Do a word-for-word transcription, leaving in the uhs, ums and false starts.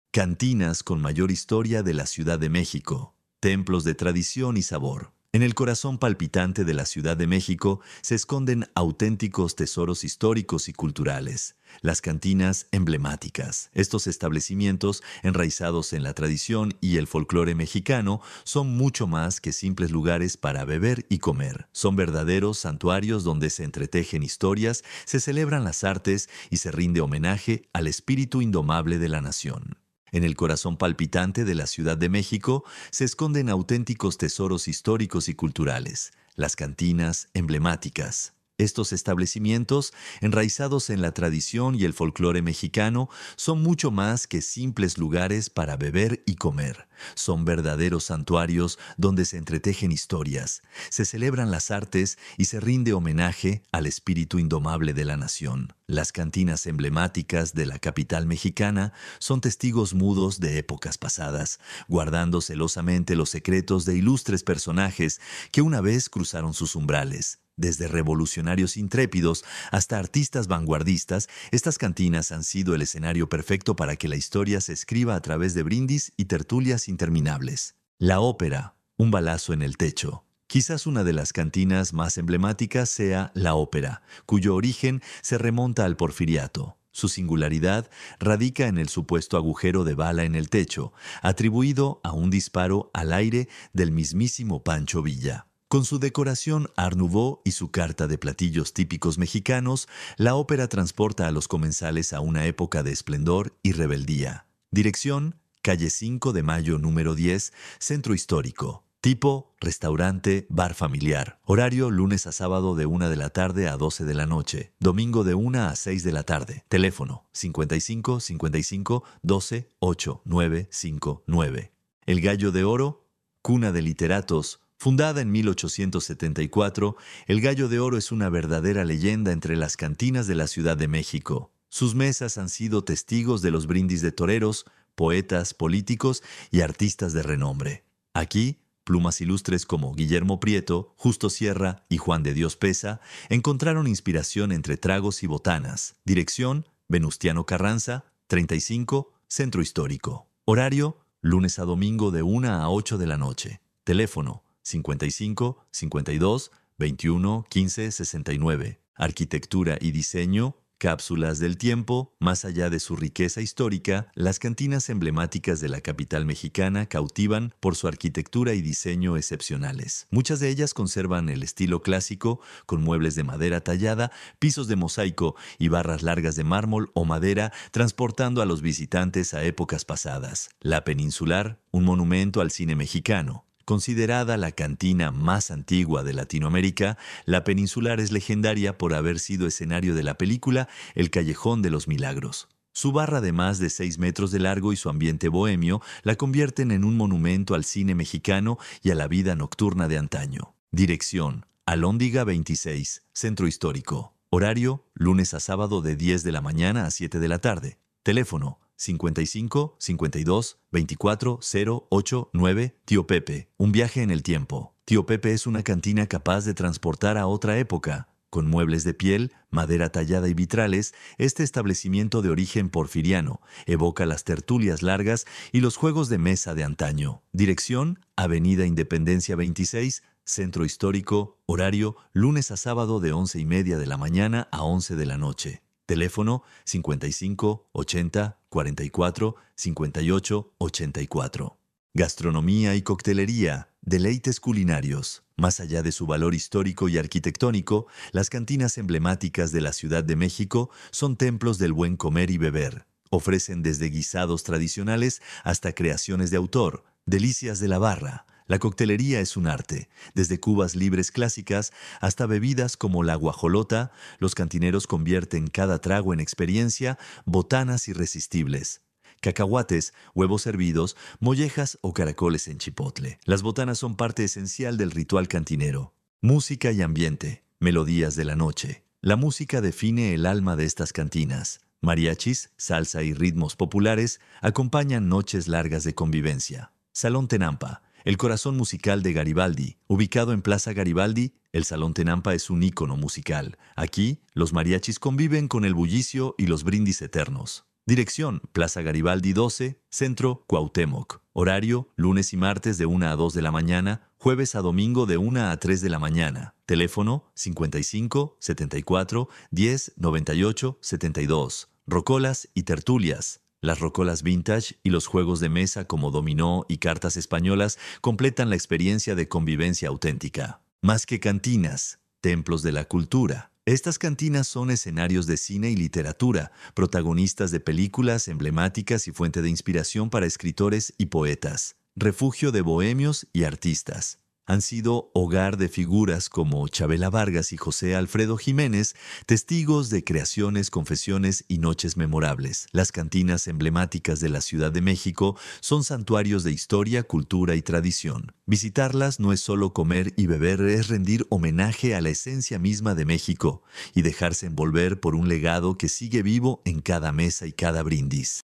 Cantinas con mayor historia de la Ciudad de México. Templos de tradición y sabor. En el corazón palpitante de la Ciudad de México se esconden auténticos tesoros históricos y culturales, las cantinas emblemáticas. Estos establecimientos, enraizados en la tradición y el folclore mexicano, son mucho más que simples lugares para beber y comer. Son verdaderos santuarios donde se entretejen historias, se celebran las artes y se rinde homenaje al espíritu indomable de la nación. En el corazón palpitante de la Ciudad de México se esconden auténticos tesoros históricos y culturales, las cantinas emblemáticas. Estos establecimientos, enraizados en la tradición y el folclore mexicano, son mucho más que simples lugares para beber y comer. Son verdaderos santuarios donde se entretejen historias, se celebran las artes y se rinde homenaje al espíritu indomable de la nación. Las cantinas emblemáticas de la capital mexicana son testigos mudos de épocas pasadas, guardando celosamente los secretos de ilustres personajes que una vez cruzaron sus umbrales. Desde revolucionarios intrépidos hasta artistas vanguardistas, estas cantinas han sido el escenario perfecto para que la historia se escriba a través de brindis y tertulias interminables. La ópera, un balazo en el techo. Quizás una de las cantinas más emblemáticas sea la ópera, cuyo origen se remonta al Porfiriato. Su singularidad radica en el supuesto agujero de bala en el techo, atribuido a un disparo al aire del mismísimo Pancho Villa. Con su decoración Art Nouveau y su carta de platillos típicos mexicanos, la ópera transporta a los comensales a una época de esplendor y rebeldía. Dirección: calle cinco de Mayo número diez, Centro Histórico. Tipo: restaurante, bar familiar. Horario: lunes a sábado de una de la tarde a doce de la noche. Domingo de una a seis de la tarde. Teléfono: cincuenta y cinco, cincuenta y cinco, doce, ocho, nueve, cinco, nueve. El Gallo de Oro, cuna de literatos. Fundada en mil ochocientos setenta y cuatro, el Gallo de Oro es una verdadera leyenda entre las cantinas de la Ciudad de México. Sus mesas han sido testigos de los brindis de toreros, poetas, políticos y artistas de renombre. Aquí, plumas ilustres como Guillermo Prieto, Justo Sierra y Juan de Dios Peza encontraron inspiración entre tragos y botanas. Dirección: Venustiano Carranza, treinta y cinco, Centro Histórico. Horario: lunes a domingo de una a ocho de la noche. Teléfono: cincuenta y cinco, cincuenta y dos, veintiuno, quince, sesenta y nueve. Arquitectura y diseño, cápsulas del tiempo. Más allá de su riqueza histórica, las cantinas emblemáticas de la capital mexicana cautivan por su arquitectura y diseño excepcionales. Muchas de ellas conservan el estilo clásico, con muebles de madera tallada, pisos de mosaico y barras largas de mármol o madera, transportando a los visitantes a épocas pasadas. La Peninsular, un monumento al cine mexicano. Considerada la cantina más antigua de Latinoamérica, la Peninsular es legendaria por haber sido escenario de la película El Callejón de los Milagros. Su barra de más de seis metros de largo y su ambiente bohemio la convierten en un monumento al cine mexicano y a la vida nocturna de antaño. Dirección: Alhóndiga veintiséis, Centro Histórico. Horario: lunes a sábado de diez de la mañana a siete de la tarde. Teléfono: cincuenta y cinco, cincuenta y dos, veinticuatro, cero, ocho, nueve. Tío Pepe, un viaje en el tiempo. Tío Pepe es una cantina capaz de transportar a otra época. Con muebles de piel, madera tallada y vitrales, este establecimiento de origen porfiriano evoca las tertulias largas y los juegos de mesa de antaño. Dirección: Avenida Independencia veintiséis, Centro Histórico. Horario: lunes a sábado de once y media de la mañana a once de la noche. Teléfono: cincuenta y cinco, ochenta, cuarenta y cuatro, cincuenta y ocho, ochenta y cuatro. Gastronomía y coctelería, deleites culinarios. Más allá de su valor histórico y arquitectónico, las cantinas emblemáticas de la Ciudad de México son templos del buen comer y beber. Ofrecen desde guisados tradicionales hasta creaciones de autor, delicias de la barra. La coctelería es un arte. Desde cubas libres clásicas hasta bebidas como la guajolota, los cantineros convierten cada trago en experiencia, botanas irresistibles. Cacahuates, huevos hervidos, mollejas o caracoles en chipotle. Las botanas son parte esencial del ritual cantinero. Música y ambiente, melodías de la noche. La música define el alma de estas cantinas. Mariachis, salsa y ritmos populares acompañan noches largas de convivencia. Salón Tenampa, el corazón musical de Garibaldi. Ubicado en Plaza Garibaldi, el Salón Tenampa es un ícono musical. Aquí, los mariachis conviven con el bullicio y los brindis eternos. Dirección: Plaza Garibaldi doce, Centro, Cuauhtémoc. Horario: lunes y martes de una a dos de la mañana, jueves a domingo de una a tres de la mañana. Teléfono: cincuenta y cinco, setenta y cuatro, diez, noventa y ocho, setenta y dos. Rocolas y tertulias. Las rocolas vintage y los juegos de mesa como dominó y cartas españolas completan la experiencia de convivencia auténtica. Más que cantinas, templos de la cultura. Estas cantinas son escenarios de cine y literatura, protagonistas de películas emblemáticas y fuente de inspiración para escritores y poetas, refugio de bohemios y artistas. Han sido hogar de figuras como Chabela Vargas y José Alfredo Jiménez, testigos de creaciones, confesiones y noches memorables. Las cantinas emblemáticas de la Ciudad de México son santuarios de historia, cultura y tradición. Visitarlas no es solo comer y beber, es rendir homenaje a la esencia misma de México y dejarse envolver por un legado que sigue vivo en cada mesa y cada brindis.